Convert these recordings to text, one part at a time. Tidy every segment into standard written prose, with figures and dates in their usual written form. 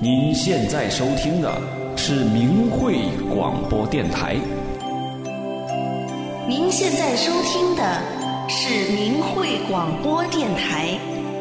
您现在收听的是明慧广播电台。 您现在收听的是明慧广播电台。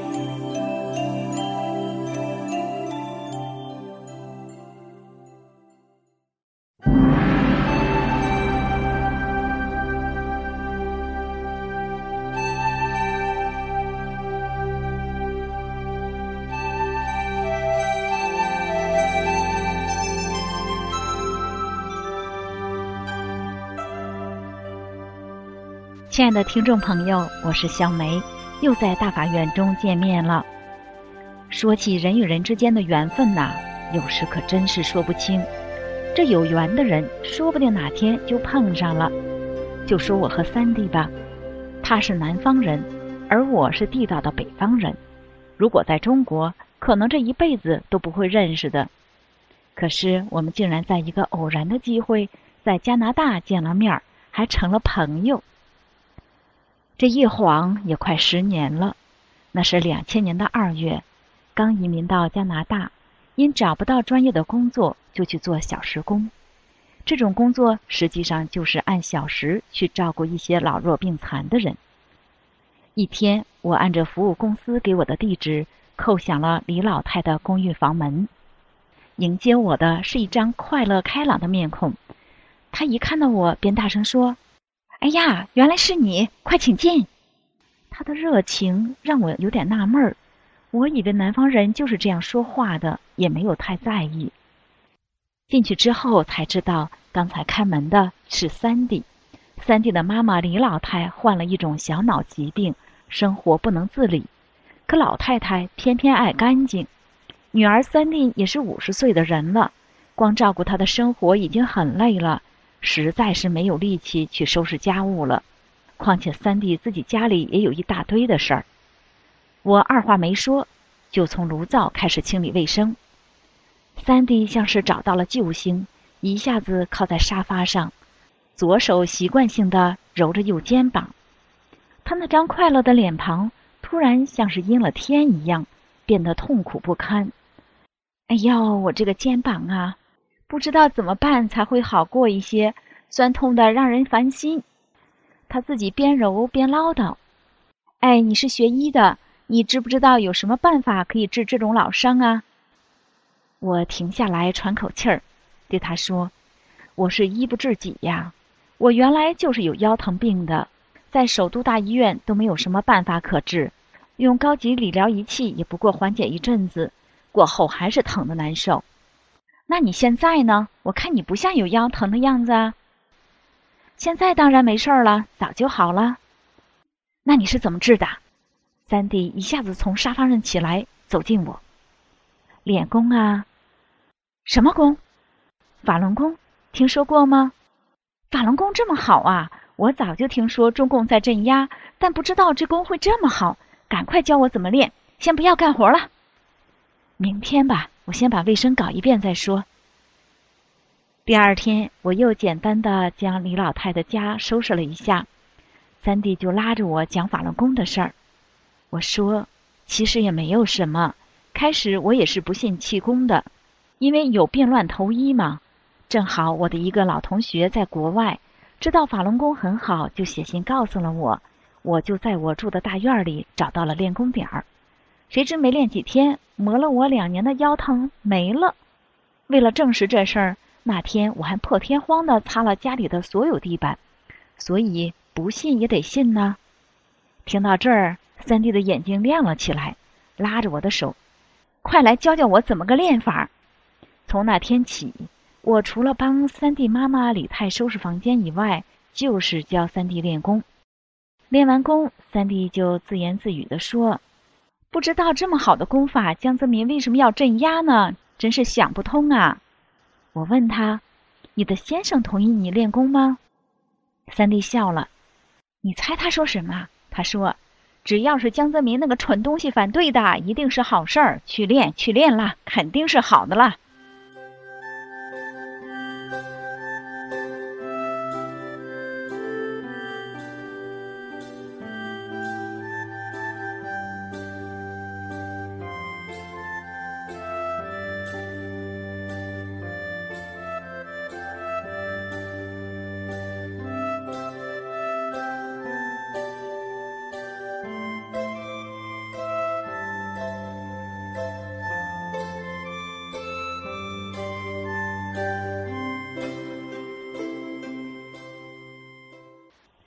亲爱的听众朋友，我是小梅，又在大法院中见面了。说起人与人之间的缘分呐，有时可真是说不清。这有缘的人，说不定哪天就碰上了。就说我和三弟吧，他是南方人，而我是地道的北方人。如果在中国，可能这一辈子都不会认识的。可是我们竟然在一个偶然的机会，在加拿大见了面，还成了朋友。这一晃也快10年了，那是2000年的2月，刚移民到加拿大，因找不到专业的工作，就去做小时工。这种工作实际上就是按小时去照顾一些老弱病残的人。一天，我按着服务公司给我的地址，叩响了李老太的公寓房门。迎接我的是一张快乐开朗的面孔，她一看到我便大声说：哎呀，原来是你，快请进。他的热情让我有点纳闷儿，我以为南方人就是这样说话的，也没有太在意。进去之后才知道，刚才开门的是三弟。三弟的妈妈李老太患了一种小脑疾病，生活不能自理，可老太太偏偏爱干净。女儿三弟也是50岁的人了，光照顾她的生活已经很累了，实在是没有力气去收拾家务了，况且三弟自己家里也有一大堆的事儿。我二话没说，就从炉灶开始清理卫生。三弟像是找到了救星，一下子靠在沙发上，左手习惯性地揉着右肩膀。他那张快乐的脸庞突然像是阴了天一样，变得痛苦不堪。哎呦，我这个肩膀啊，不知道怎么办才会好过一些，酸痛的让人烦心。他自己边揉边唠叨：哎，你是学医的，你知不知道有什么办法可以治这种老伤啊？我停下来喘口气儿，对他说：我是医不治己呀，我原来就是有腰疼病的，在首都大医院都没有什么办法可治，用高级理疗仪器也不过缓解一阵子，过后还是疼得难受。那你现在呢？我看你不像有腰疼的样子啊。现在当然没事了，早就好了。那你是怎么治的？三弟一下子从沙发上起来，走近我。练功啊。什么功？法轮功，听说过吗？法轮功这么好啊，我早就听说中共在镇压，但不知道这功会这么好，赶快教我怎么练，先不要干活了。明天吧，我先把卫生搞一遍再说。第二天，我又简单的将李老太的家收拾了一下，三弟就拉着我讲法轮功的事儿。我说，其实也没有什么，开始我也是不信气功的，因为有病乱投医嘛。正好我的一个老同学在国外，知道法轮功很好，就写信告诉了我，我就在我住的大院里找到了练功点儿。谁知没练几天，磨了我2年的腰疼没了。为了证实这事儿，那天我还破天荒地擦了家里的所有地板，所以不信也得信呢。听到这儿，三弟的眼睛亮了起来，拉着我的手：快来教教我怎么个练法。从那天起，我除了帮三弟妈妈李太收拾房间以外，就是教三弟练功。练完功，三弟就自言自语地说：不知道这么好的功法，江泽民为什么要镇压呢？真是想不通啊。我问他：你的先生同意你练功吗？三弟笑了。你猜他说什么？他说：只要是江泽民那个蠢东西反对的，一定是好事儿，去练啦，肯定是好的啦。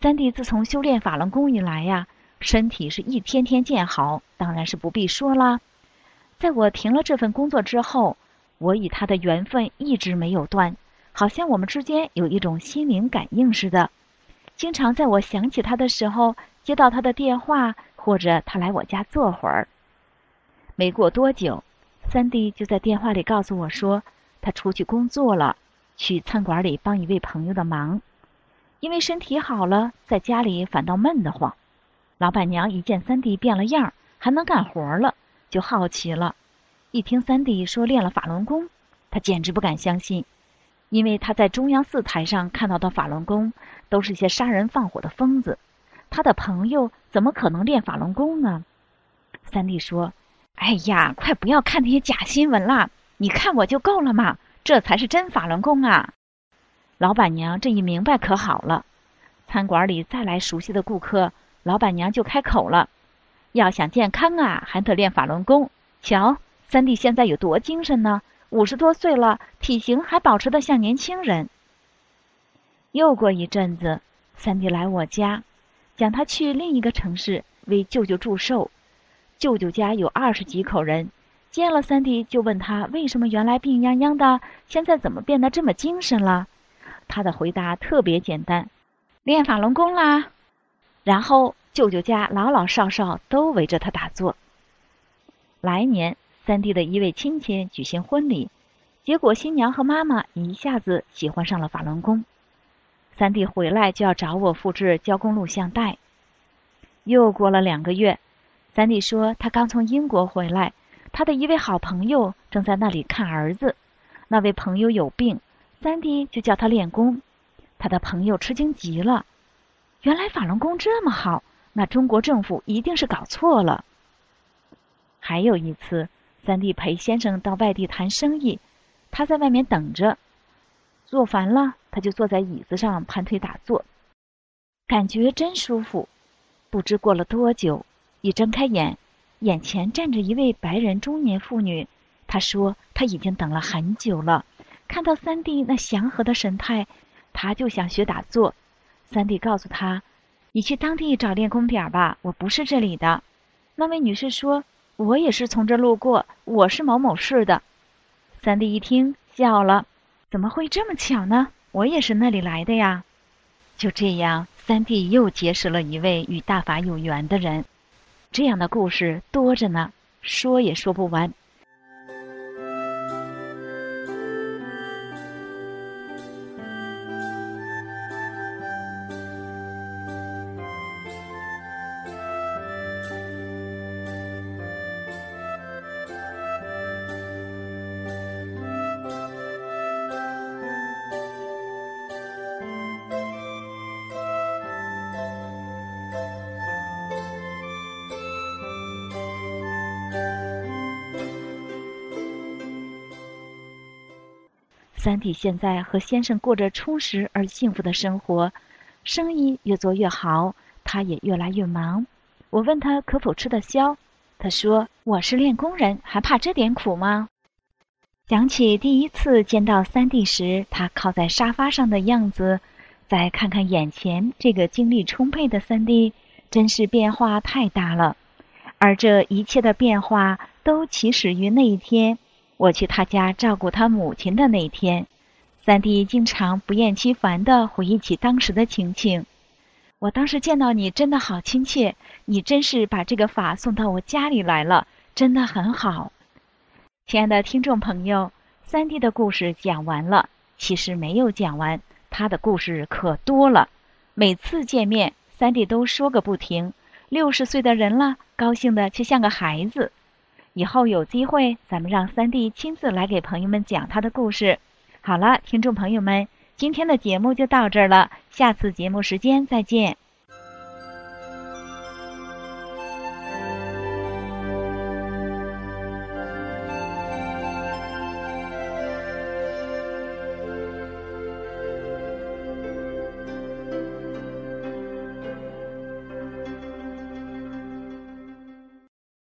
三弟自从修炼法轮功以来呀，身体是一天天见好，当然是不必说啦。在我停了这份工作之后，我与他的缘分一直没有断，好像我们之间有一种心灵感应似的。经常在我想起他的时候，接到他的电话，或者他来我家坐会儿。没过多久，三弟就在电话里告诉我说，他出去工作了，去餐馆里帮一位朋友的忙。因为身体好了，在家里反倒闷得慌。老板娘一见三弟变了样，还能干活了，就好奇了。一听三弟说练了法轮功，他简直不敢相信，因为他在中央寺台上看到的法轮功都是些杀人放火的疯子，他的朋友怎么可能练法轮功呢？三弟说，哎呀，快不要看那些假新闻啦，你看我就够了嘛，这才是真法轮功啊。老板娘这一明白可好了，餐馆里再来熟悉的顾客，老板娘就开口了，要想健康啊，还得练法轮功。瞧，三弟现在有多精神呢，50多岁了，体型还保持得像年轻人。又过一阵子，三弟来我家，讲他去另一个城市为舅舅祝寿。舅舅家有20几口人，见了三弟就问他为什么原来病殃殃的，现在怎么变得这么精神了。他的回答特别简单，练法轮功啦。然后舅舅家老老少少都围着他打坐。来年三弟的一位亲戚举行婚礼，结果新娘和妈妈一下子喜欢上了法轮功。三弟回来就要找我复制交工录像带。又过了2个月，三弟说他刚从英国回来，他的一位好朋友正在那里看儿子。那位朋友有病，三弟就叫他练功。他的朋友吃惊极了，原来法轮功这么好，那中国政府一定是搞错了。还有一次，三弟陪先生到外地谈生意，他在外面等着，坐烦了，他就坐在椅子上盘腿打坐，感觉真舒服。不知过了多久，一睁开眼，眼前站着一位白人中年妇女。她说她已经等了很久了，看到三弟那祥和的神态，她就想学打坐。三弟告诉她，你去当地找练功点吧，我不是这里的。那位女士说，我也是从这路过，我是某某市的。三弟一听笑了，怎么会这么巧呢？我也是那里来的呀。就这样，三弟又结识了一位与大法有缘的人。这样的故事多着呢，说也说不完。三弟现在和先生过着充实而幸福的生活，生意越做越好，他也越来越忙。我问他可否吃得消，他说，我是练功人，还怕这点苦吗？想起第一次见到三弟时，他靠在沙发上的样子，再看看眼前这个精力充沛的三弟，真是变化太大了。而这一切的变化都起始于那一天，我去他家照顾他母亲的那天。三弟经常不厌其烦地回忆起当时的情景。我当时见到你真的好亲切，你真是把这个法送到我家里来了，真的很好。亲爱的听众朋友，三弟的故事讲完了，其实没有讲完，他的故事可多了。每次见面，三弟都说个不停，60岁的人了，高兴的却像个孩子。以后有机会，咱们让三弟亲自来给朋友们讲他的故事。好了，听众朋友们，今天的节目就到这儿了，下次节目时间再见。